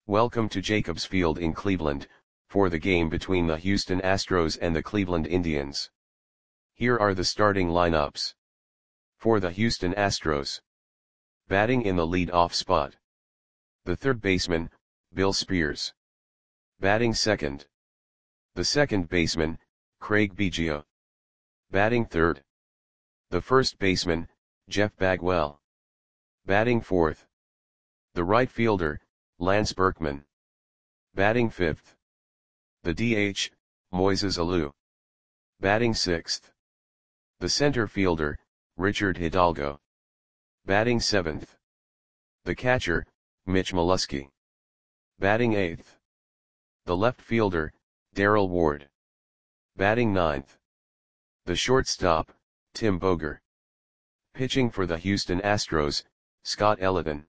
Welcome to Jacobs Field in Cleveland, for the game between the Houston Astros and the Cleveland Indians. Here are the starting lineups. For the Houston Astros. Batting in the lead-off spot. The third baseman, Bill Spears. Batting second. The second baseman, Craig Biggio. Batting third. The first baseman, Jeff Bagwell. Batting fourth. The right fielder, Lance Berkman. Batting fifth. The DH, Moises Alou. Batting sixth. The center fielder, Richard Hidalgo. Batting seventh. The catcher, Mitch Molesky. Batting eighth. The left fielder, Darrell Ward. Batting ninth. The shortstop, Tim Boger. Pitching for the Houston Astros, Scott Elliton.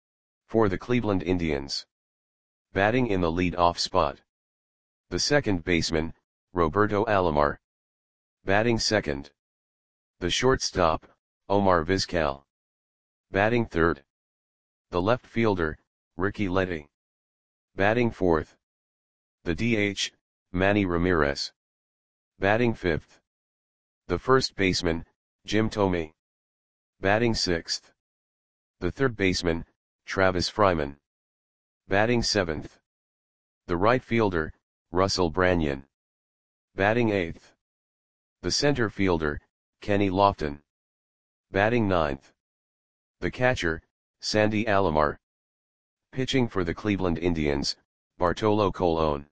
For the Cleveland Indians. Batting in the lead-off spot. The second baseman, Roberto Alomar. Batting second. The shortstop, Omar Vizquel. Batting third. The left fielder, Ricky Letty. Batting fourth. The DH, Manny Ramirez. Batting fifth. The first baseman, Jim Thome. Batting sixth. The third baseman, Travis Fryman. Batting seventh. The right fielder, Russell Branyan. Batting eighth. The center fielder, Kenny Lofton. Batting ninth. The catcher, Sandy Alomar. Pitching for the Cleveland Indians, Bartolo Colon.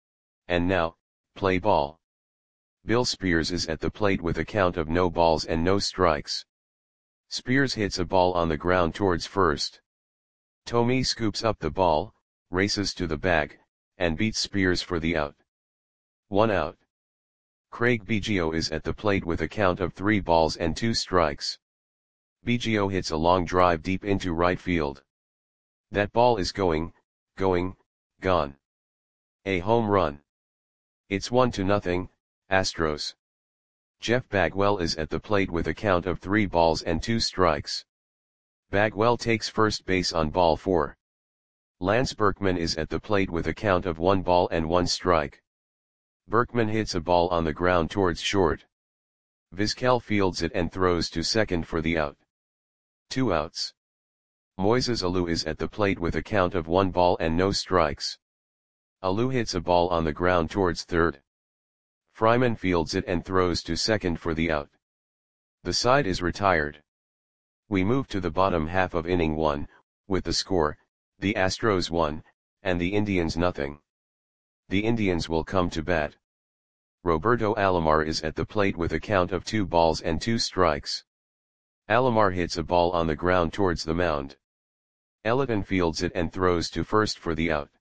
And now, play ball. Bill Spears is at the plate with a count of no balls and no strikes. Spears hits a ball on the ground towards first. Thome scoops up the ball, races to the bag, and beats Spears for the out. 1 out. Craig Biggio is at the plate with a count of 3 balls and 2 strikes. Biggio hits a long drive deep into right field. That ball is gone. A home run. It's 1-0, Astros. Jeff Bagwell is at the plate with a count of 3 balls and 2 strikes. Bagwell takes first base on ball 4. Lance Berkman is at the plate with a count of 1 ball and 1 strike. Berkman hits a ball on the ground towards short. Vizquel fields it and throws to second for the out. 2 outs. Moises Alou is at the plate with a count of 1 ball and no strikes. Alou hits a ball on the ground towards third. Fryman fields it and throws to second for the out. The side is retired. We move to the bottom half of inning 1, with the score, the Astros 1, and the Indians 0. The Indians will come to bat. Roberto Alomar is at the plate with a count of 2 balls and 2 strikes. Alomar hits a ball on the ground towards the mound. Elliton fields it and throws to first for the out.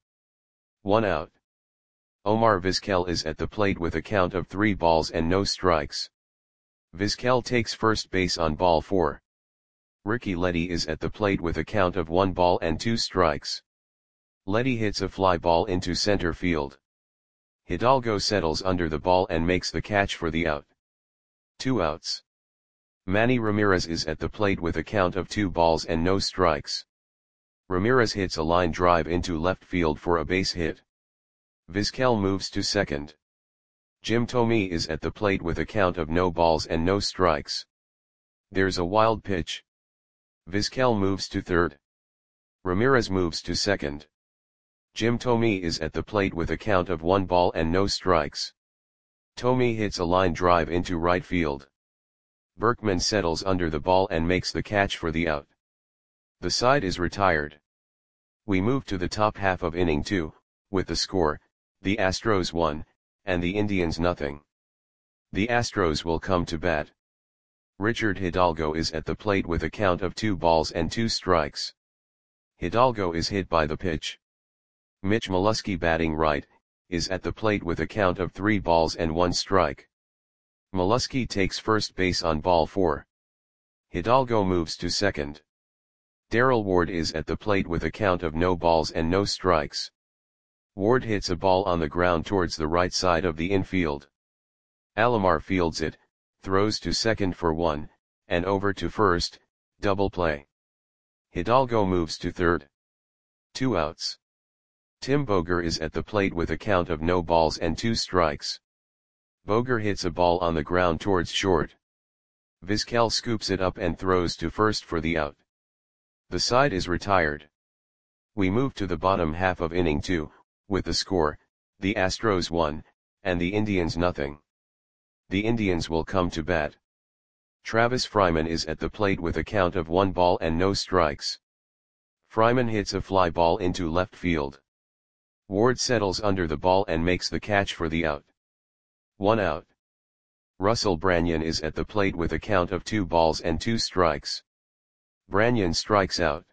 1 out. Omar Vizquel is at the plate with a count of 3 balls and no strikes. Vizquel takes first base on ball 4. Ricky Letty is at the plate with a count of 1 ball and 2 strikes. Letty hits a fly ball into center field. Hidalgo settles under the ball and makes the catch for the out. 2 outs. Manny Ramirez is at the plate with a count of 2 balls and no strikes. Ramirez hits a line drive into left field for a base hit. Vizquel moves to second. Jim Thome is at the plate with a count of no balls and no strikes. There's a wild pitch. Vizquel moves to third. Ramirez moves to second. Jim Thome is at the plate with a count of 1 ball and no strikes. Thome hits a line drive into right field. Berkman settles under the ball and makes the catch for the out. The side is retired. We move to the top half of inning 2, with the score, the Astros 1, and the Indians 0. The Astros will come to bat. Richard Hidalgo is at the plate with a count of 2 balls and 2 strikes. Hidalgo is hit by the pitch. Mitch Molesky, batting right, is at the plate with a count of 3 balls and 1 strike. Molesky takes first base on ball 4. Hidalgo moves to second. Darrell Ward is at the plate with a count of no balls and no strikes. Ward hits a ball on the ground towards the right side of the infield. Alomar fields it, throws to second for 1, and over to first, double play. Hidalgo moves to third. 2 outs. Tim Boger is at the plate with a count of no balls and 2 strikes. Boger hits a ball on the ground towards short. Vizquel scoops it up and throws to first for the out. The side is retired. We move to the bottom half of inning 2, with the score, the Astros 1, and the Indians nothing. The Indians will come to bat. Travis Fryman is at the plate with a count of 1 ball and no strikes. Fryman hits a fly ball into left field. Ward settles under the ball and makes the catch for the out. 1 out. Russell Branyan is at the plate with a count of 2 balls and 2 strikes. Branyan strikes out.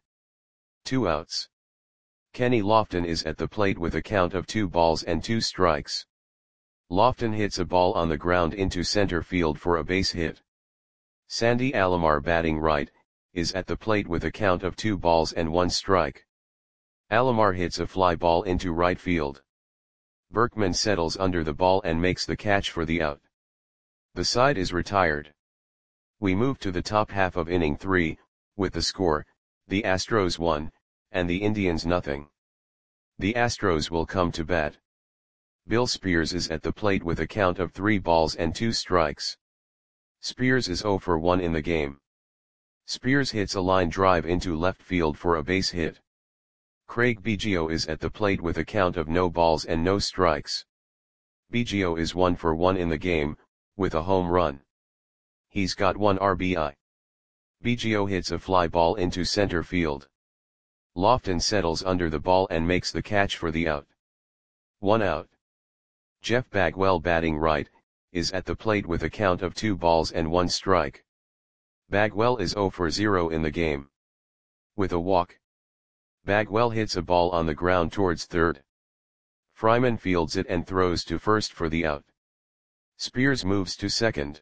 2 outs. Kenny Lofton is at the plate with a count of 2 balls and 2 strikes. Lofton hits a ball on the ground into center field for a base hit. Sandy Alomar, batting right, is at the plate with a count of 2 balls and 1 strike. Alomar hits a fly ball into right field. Berkman settles under the ball and makes the catch for the out. The side is retired. We move to the top half of inning 3, with the score, the Astros 1, and the Indians nothing. The Astros will come to bat. Bill Spears is at the plate with a count of 3 balls and 2 strikes. Spears is 0 for 1 in the game. Spears hits a line drive into left field for a base hit. Craig Biggio is at the plate with a count of no balls and no strikes. Biggio is 1 for 1 in the game, with a home run. He's got 1 RBI. Biggio hits a fly ball into center field. Lofton settles under the ball and makes the catch for the out. 1 out. Jeff Bagwell, batting right, is at the plate with a count of 2 balls and 1 strike. Bagwell is 0 for 0 in the game. With a walk. Bagwell hits a ball on the ground towards third. Fryman fields it and throws to first for the out. Spears moves to second.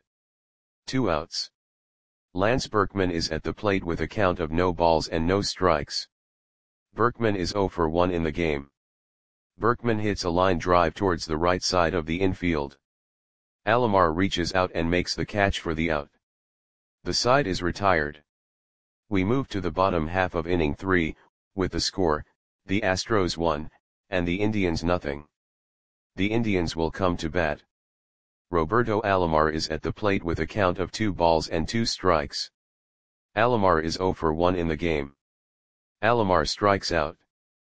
2 outs. Lance Berkman is at the plate with a count of no balls and no strikes. Berkman is 0 for 1 in the game. Berkman hits a line drive towards the right side of the infield. Alomar reaches out and makes the catch for the out. The side is retired. We move to the bottom half of inning 3, with the score, the Astros 1, and the Indians nothing. The Indians will come to bat. Roberto Alomar is at the plate with a count of 2 balls and 2 strikes. Alomar is 0 for 1 in the game. Alomar strikes out.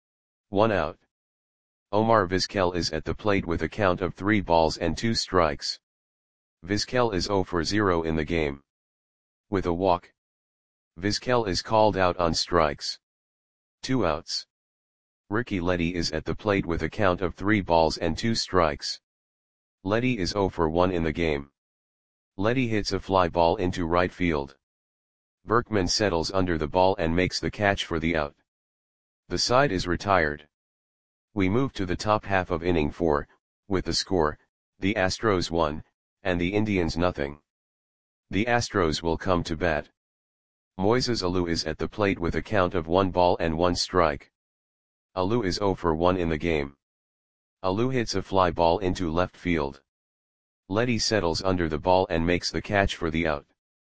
1 out. Omar Vizquel is at the plate with a count of 3 balls and 2 strikes. Vizquel is 0 for 0 in the game. With a walk. Vizquel is called out on strikes. 2 outs. Ricky Leddy is at the plate with a count of 3 balls and 2 strikes. Leddy is 0 for 1 in the game. Leddy hits a fly ball into right field. Berkman settles under the ball and makes the catch for the out. The side is retired. We move to the top half of inning 4, with the score, the Astros 1, and the Indians nothing. The Astros will come to bat. Moises Alou is at the plate with a count of 1 ball and 1 strike. Alou is 0 for 1 in the game. Alou hits a fly ball into left field. Leddy settles under the ball and makes the catch for the out.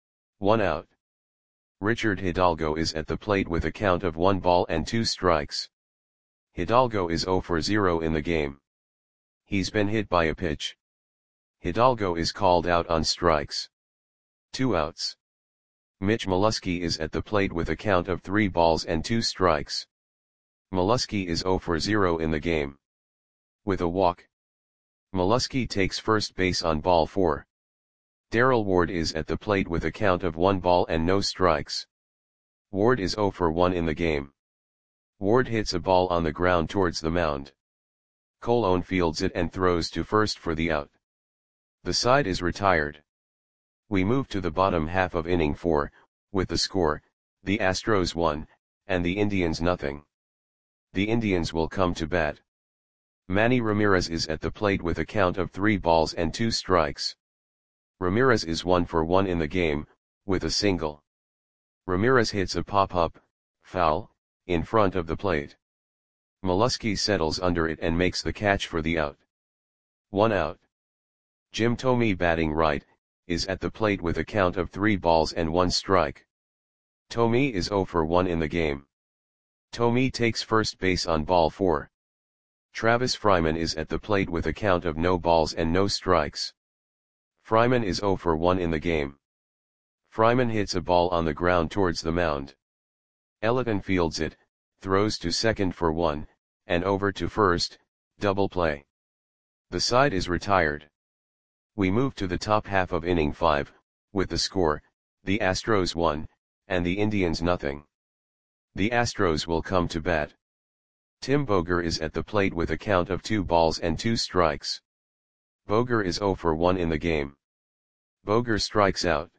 1 out. Richard Hidalgo is at the plate with a count of 1 ball and 2 strikes. Hidalgo is 0 for 0 in the game. He's been hit by a pitch. Hidalgo is called out on strikes. 2 outs. Mitch Molesky is at the plate with a count of 3 balls and 2 strikes. Molesky is 0 for 0 in the game. With a walk. Molesky takes first base on ball 4. Darrell Ward is at the plate with a count of 1 ball and no strikes. Ward is 0 for 1 in the game. Ward hits a ball on the ground towards the mound. Colon fields it and throws to first for the out. The side is retired. We move to the bottom half of inning 4, with the score, the Astros 1, and the Indians nothing. The Indians will come to bat. Manny Ramirez is at the plate with a count of 3 balls and 2 strikes. Ramirez is 1 for 1 in the game, with a single. Ramirez hits a pop-up, foul, in front of the plate. Molesky settles under it and makes the catch for the out. 1 out. Jim Thome, batting right, is at the plate with a count of 3 balls and 1 strike. Thome is 0 for 1 in the game. Thome takes first base on ball 4. Travis Fryman is at the plate with a count of no balls and no strikes. Fryman is 0 for 1 in the game. Fryman hits a ball on the ground towards the mound. Ellington fields it, throws to second for 1, and over to first, double play. The side is retired. We move to the top half of inning 5, with the score, the Astros 1, and the Indians nothing. The Astros will come to bat. Tim Boger is at the plate with a count of 2 balls and 2 strikes. Boger is 0 for 1 in the game. Boger strikes out.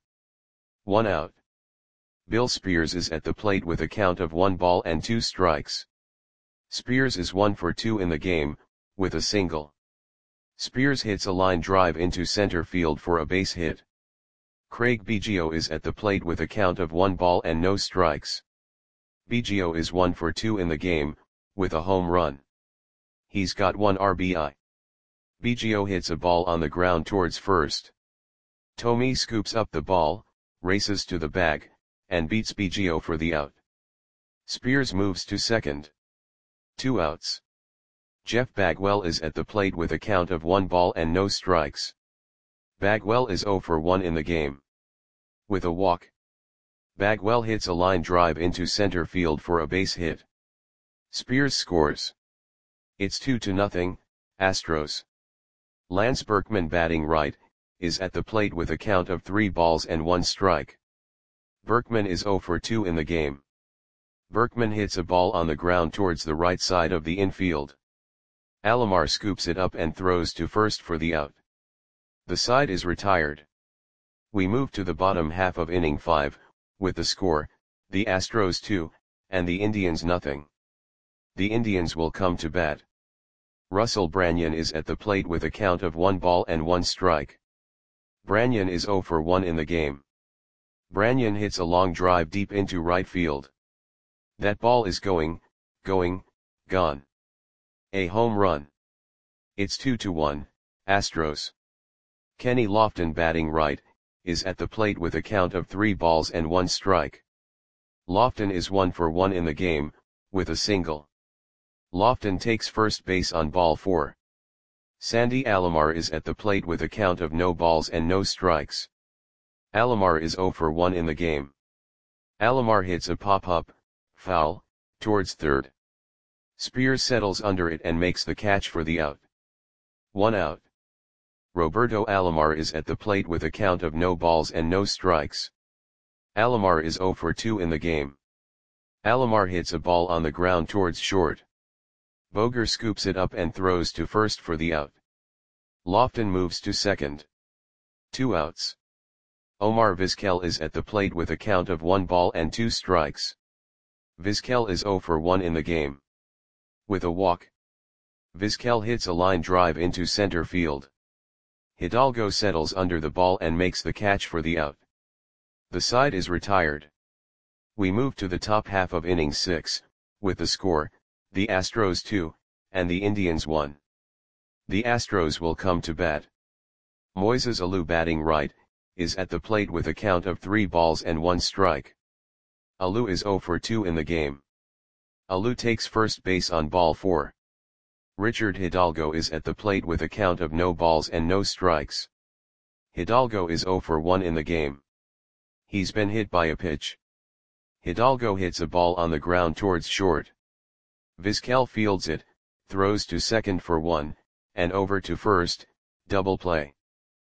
1 out. Bill Spears is at the plate with a count of 1 ball and 2 strikes. Spears is 1 for 2 in the game, with a single. Spears hits a line drive into center field for a base hit. Craig Biggio is at the plate with a count of 1 ball and no strikes. Biggio is 1 for 2 in the game, with a home run. He's got 1 RBI. Biggio hits a ball on the ground towards first. Tommy scoops up the ball, races to the bag, and beats Biggio for the out. Spears moves to second. 2 outs. Jeff Bagwell is at the plate with a count of 1 ball and no strikes. Bagwell is 0 for 1 in the game. With a walk. Bagwell hits a line drive into center field for a base hit. Spears scores. It's 2-0, Astros. Lance Berkman, batting right, is at the plate with a count of 3 balls and 1 strike. Berkman is 0 for 2 in the game. Berkman hits a ball on the ground towards the right side of the infield. Alomar scoops it up and throws to first for the out. The side is retired. We move to the bottom half of inning 5, with the score, the Astros 2, and the Indians nothing. The Indians will come to bat. Russell Branyan is at the plate with a count of 1 ball and 1 strike. Branyan is 0 for 1 in the game. Branyan hits a long drive deep into right field. That ball is gone. A home run. It's 2-1, Astros. Kenny Lofton, batting right, is at the plate with a count of 3 balls and 1 strike. Lofton is 1 for 1 in the game, with a single. Lofton takes first base on ball 4. Sandy Alomar is at the plate with a count of no balls and no strikes. Alomar is 0 for 1 in the game. Alomar hits a pop-up, foul, towards third. Spears settles under it and makes the catch for the out. 1 out. Roberto Alomar is at the plate with a count of no balls and no strikes. Alomar is 0 for 2 in the game. Alomar hits a ball on the ground towards short. Boger scoops it up and throws to first for the out. Lofton moves to second. 2 outs. Omar Vizquel is at the plate with a count of 1 ball and 2 strikes. Vizquel is 0 for 1 in the game. With a walk. Vizquel hits a line drive into center field. Hidalgo settles under the ball and makes the catch for the out. The side is retired. We move to the top half of inning 6, with the score, the Astros 2, and the Indians 1. The Astros will come to bat. Moises Alou, batting right, is at the plate with a count of 3 balls and 1 strike. Alou is 0 for 2 in the game. Alou takes first base on ball 4. Richard Hidalgo is at the plate with a count of no balls and no strikes. Hidalgo is 0 for 1 in the game. He's been hit by a pitch. Hidalgo hits a ball on the ground towards short. Vizquel fields it, throws to second for 1, and over to first, double play.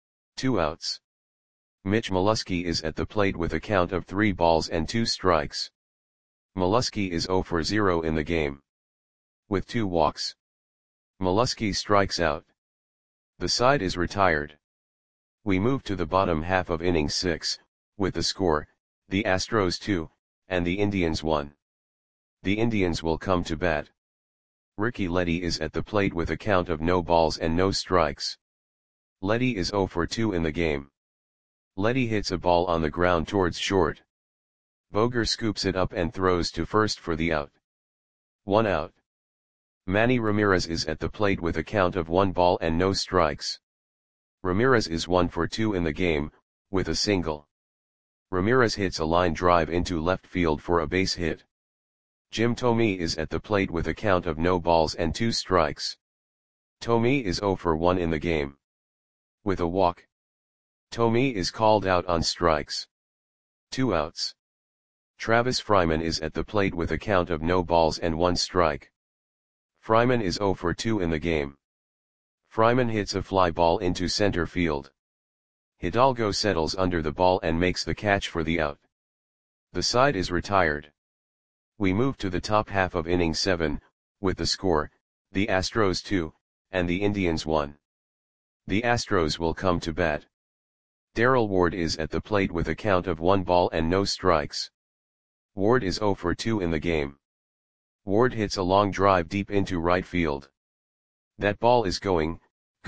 2 outs. Mitch Molesky is at the plate with a count of 3 balls and 2 strikes. Molesky is 0 for 0 in the game. With 2 walks. Molesky strikes out. The side is retired. We move to the bottom half of inning 6, with the score, the Astros 2, and the Indians 1. The Indians will come to bat. Ricky Leddy is at the plate with a count of no balls and no strikes. Leddy is 0 for 2 in the game. Leddy hits a ball on the ground towards short. Boger scoops it up and throws to first for the out. 1 out. Manny Ramirez is at the plate with a count of 1 ball and no strikes. Ramirez is 1 for 2 in the game, with a single. Ramirez hits a line drive into left field for a base hit. Jim Thome is at the plate with a count of no balls and 2 strikes. Thome is 0 for 1 in the game. With a walk, Thome is called out on strikes. 2 outs. Travis Fryman is at the plate with a count of no balls and 1 strike. Fryman is 0 for 2 in the game. Fryman hits a fly ball into center field. Hidalgo settles under the ball and makes the catch for the out. The side is retired. We move to the top half of inning 7, with the score, the Astros 2, and the Indians 1. The Astros will come to bat. Darrell Ward is at the plate with a count of 1 ball and no strikes. Ward is 0 for 2 in the game. Ward hits a long drive deep into right field. That ball is gone.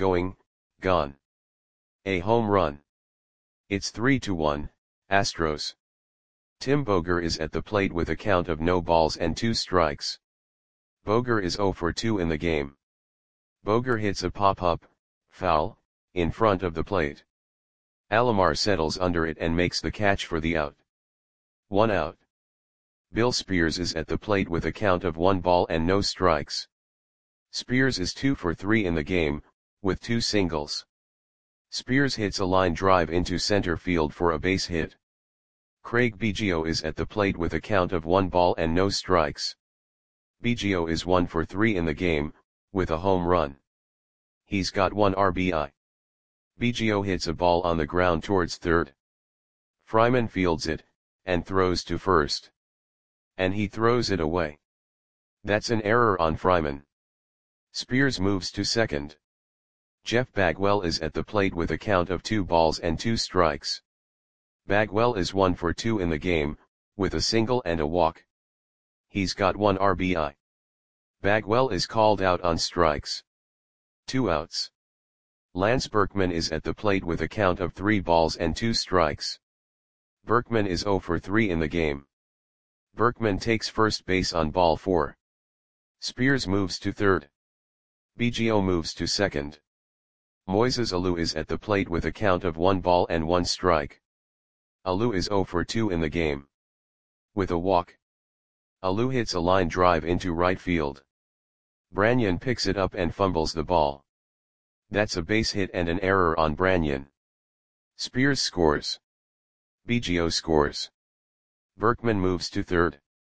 A home run. It's 3-1, Astros. Tim Boger is at the plate with a count of no balls and 2 strikes. Boger is 0 for 2 in the game. Boger hits a pop-up, foul, in front of the plate. Alomar settles under it and makes the catch for the out. 1 out. Bill Spears is at the plate with a count of 1 ball and no strikes. Spears is 2 for 3 in the game, with 2 singles. Spears hits a line drive into center field for a base hit. Craig Biggio is at the plate with a count of 1 ball and no strikes. Biggio is 1 for 3 in the game, with a home run. He's got 1 RBI. Biggio hits a ball on the ground towards third. Fryman fields it, and throws to first. And he throws it away. That's an error on Fryman. Spears moves to second. Jeff Bagwell is at the plate with a count of 2 balls and 2 strikes. Bagwell is 1 for 2 in the game, with a single and a walk. He's got 1 RBI. Bagwell is called out on strikes. 2 outs. Lance Berkman is at the plate with a count of 3 balls and 2 strikes. Berkman is 0 for 3 in the game. Berkman takes first base on ball 4. Spears moves to third. Biggio moves to second. Moises Alou is at the plate with a count of 1 ball and 1 strike. Alou is 0 for 2 in the game. With a walk, Alou hits a line drive into right field. Branyan picks it up and fumbles the ball. That's a base hit and an error on Branyan. Spears scores. Biggio scores. Berkman moves to third.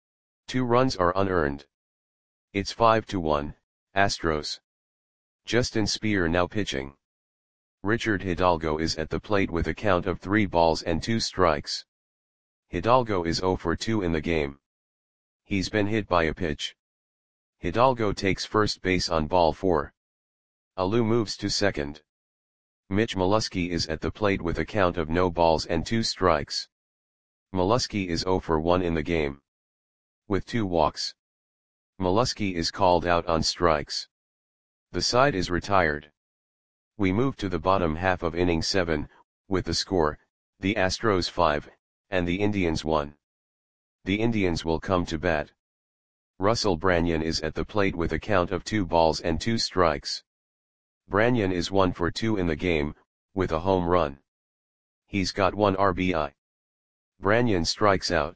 2 runs are unearned. It's 5-1, Astros. Justin Speer now pitching. Richard Hidalgo is at the plate with a count of 3 balls and 2 strikes. Hidalgo is 0 for 2 in the game. He's been hit by a pitch. Hidalgo takes first base on ball 4. Alou moves to second. Mitch Molesky is at the plate with a count of no balls and 2 strikes. Molesky is 0 for 1 in the game. With 2 walks, Molesky is called out on strikes. The side is retired. We move to the bottom half of inning 7, with the score, the Astros 5, and the Indians 1. The Indians will come to bat. Russell Branyan is at the plate with a count of 2 balls and 2 strikes. Branyan is 1 for 2 in the game, with a home run. He's got 1 RBI. Branyan strikes out.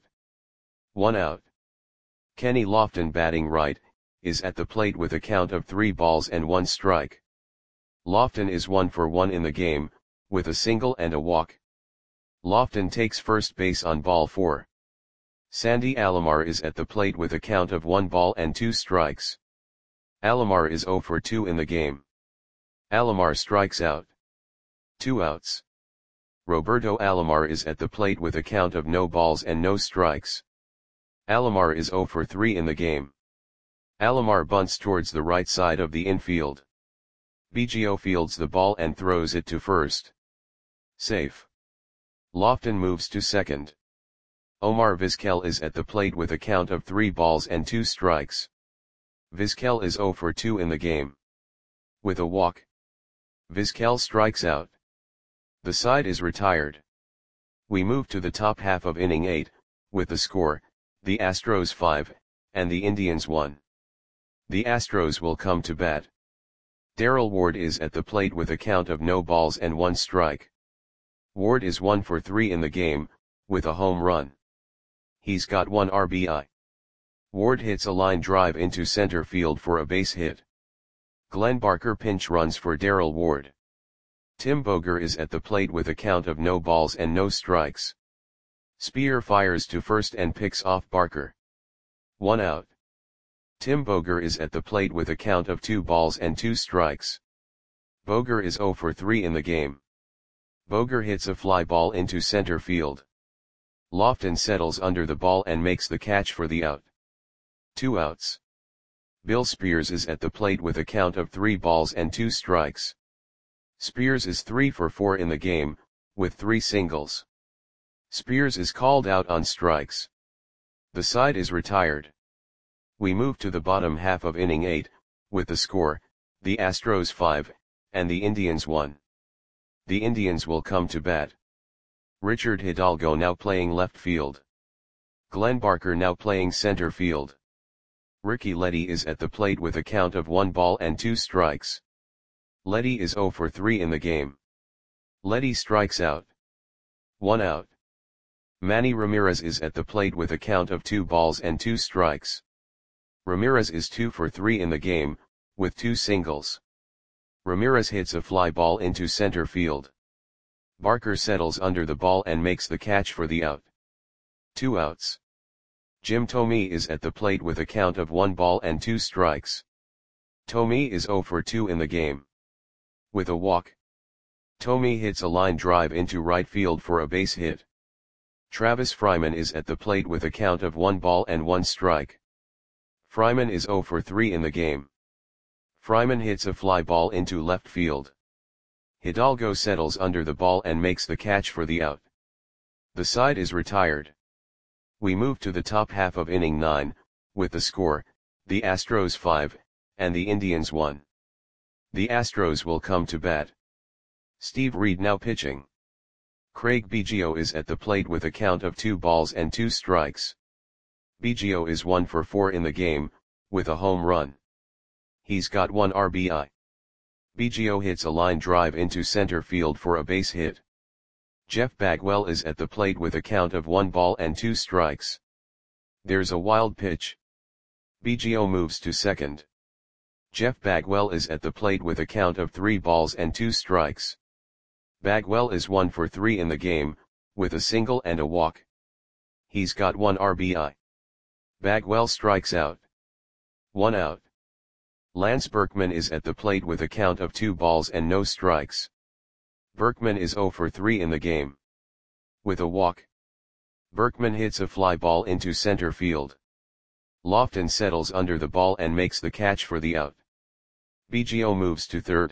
1 out. Kenny Lofton, batting right, is at the plate with a count of 3 balls and 1 strike. Lofton is 1 for 1 in the game, with a single and a walk. Lofton takes first base on ball 4. Sandy Alomar is at the plate with a count of 1 ball and 2 strikes. Alomar is 0 for 2 in the game. Alomar strikes out. 2 outs. Roberto Alomar is at the plate with a count of no balls and no strikes. Alomar is 0 for 3 in the game. Alomar bunts towards the right side of the infield. Biggio fields the ball and throws it to first. Safe. Lofton moves to second. Omar Vizquel is at the plate with a count of 3 balls and 2 strikes. Vizquel is 0 for 2 in the game. With a walk, Vizquel strikes out. The side is retired. We move to the top half of inning 8, with the score, the Astros 5, and the Indians 1. The Astros will come to bat. Darrell Ward is at the plate with a count of no balls and 1 strike. Ward is 1 for 3 in the game, with a home run. He's got 1 RBI. Ward hits a line drive into center field for a base hit. Glenn Barker pinch runs for Darrell Ward. Tim Boger is at the plate with a count of no balls and no strikes. Spear fires to first and picks off Barker. 1 out. Tim Boger is at the plate with a count of 2 balls and 2 strikes. Boger is 0 for 3 in the game. Boger hits a fly ball into center field. Lofton settles under the ball and makes the catch for the out. 2 outs. Bill Spears is at the plate with a count of 3 balls and 2 strikes. Spears is 3 for 4 in the game, with 3 singles. Spears is called out on strikes. The side is retired. We move to the bottom half of inning 8, with the score, the Astros 5, and the Indians 1. The Indians will come to bat. Richard Hidalgo now playing left field. Glenn Barker now playing center field. Ricky Leddy is at the plate with a count of 1 ball and 2 strikes. Leddy is 0 for 3 in the game. Leddy strikes out. 1 out. Manny Ramirez is at the plate with a count of 2 balls and 2 strikes. Ramirez is 2 for 3 in the game, with 2 singles. Ramirez hits a fly ball into center field. Barker settles under the ball and makes the catch for the out. 2 outs. Jim Thome is at the plate with a count of 1 ball and 2 strikes. Thome is 0 for 2 in the game. With a walk, Thome hits a line drive into right field for a base hit. Travis Fryman is at the plate with a count of 1 ball and 1 strike. Fryman is 0 for 3 in the game. Fryman hits a fly ball into left field. Hidalgo settles under the ball and makes the catch for the out. The side is retired. We move to the top half of inning 9, with the score, the Astros 5, and the Indians 1. The Astros will come to bat. Steve Reed now pitching. Craig Biggio is at the plate with a count of 2 balls and 2 strikes. Biggio is 1 for 4 in the game, with a home run. He's got 1 RBI. Biggio hits a line drive into center field for a base hit. Jeff Bagwell is at the plate with a count of 1 ball and 2 strikes. There's a wild pitch. Biggio moves to second. Jeff Bagwell is at the plate with a count of 3 balls and 2 strikes. Bagwell is 1 for 3 in the game, with a single and a walk. He's got 1 RBI. Bagwell strikes out. 1 out. Lance Berkman is at the plate with a count of 2 balls and no strikes. Berkman is 0 for 3 in the game. With a walk, Berkman hits a fly ball into center field. Lofton settles under the ball and makes the catch for the out. Biggio moves to third.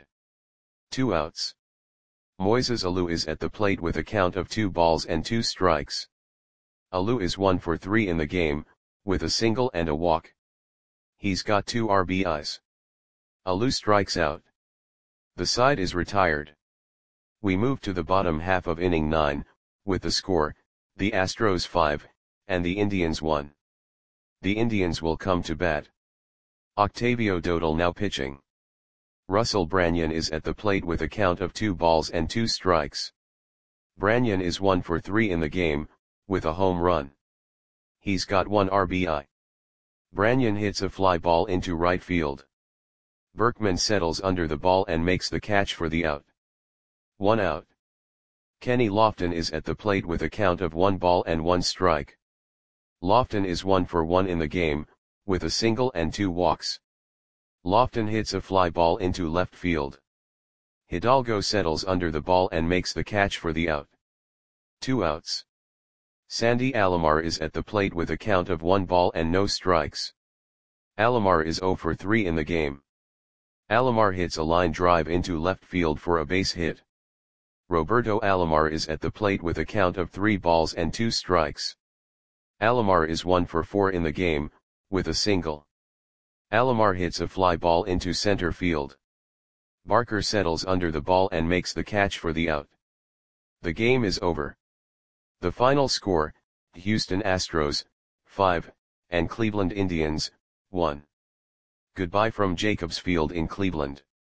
2 outs. Moises Alou is at the plate with a count of 2 balls and 2 strikes. Alou is 1 for 3 in the game, with a single and a walk. He's got 2 RBIs. Alou strikes out. The side is retired. We move to the bottom half of inning 9, with the score, the Astros 5, and the Indians 1. The Indians will come to bat. Octavio Dodal now pitching. Russell Branyan is at the plate with a count of 2 balls and 2 strikes. Branyan is 1 for 3 in the game, with a home run. He's got 1 RBI. Branyan hits a fly ball into right field. Berkman settles under the ball and makes the catch for the out. 1 out. Kenny Lofton is at the plate with a count of 1 ball and 1 strike. Lofton is 1 for 1 in the game, with a single and 2 walks. Lofton hits a fly ball into left field. Hidalgo settles under the ball and makes the catch for the out. 2 outs. Sandy Alomar is at the plate with a count of 1 ball and no strikes. Alomar is 0 for 3 in the game. Alomar hits a line drive into left field for a base hit. Roberto Alomar is at the plate with a count of 3 balls and 2 strikes. Alomar is 1 for 4 in the game, with a single. Alomar hits a fly ball into center field. Barker settles under the ball and makes the catch for the out. The game is over. The final score, Houston Astros, 5, and Cleveland Indians, 1. Goodbye from Jacobs Field in Cleveland.